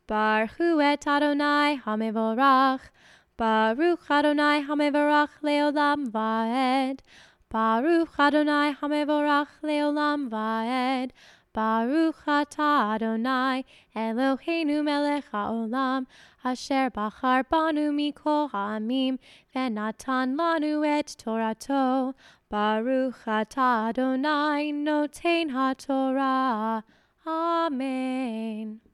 Baruch hu et Adonai hamevorach. Baruch Adonai hamevorach leolam vaed. Baruch Adonai hamevorach leolam vaed. Baruch atah Adonai Eloheinu melech haolam, asher bachar banu mikol ha'amim, v'natan lanu et Torato. Baruch atah Adonai noten haTorah. Amen.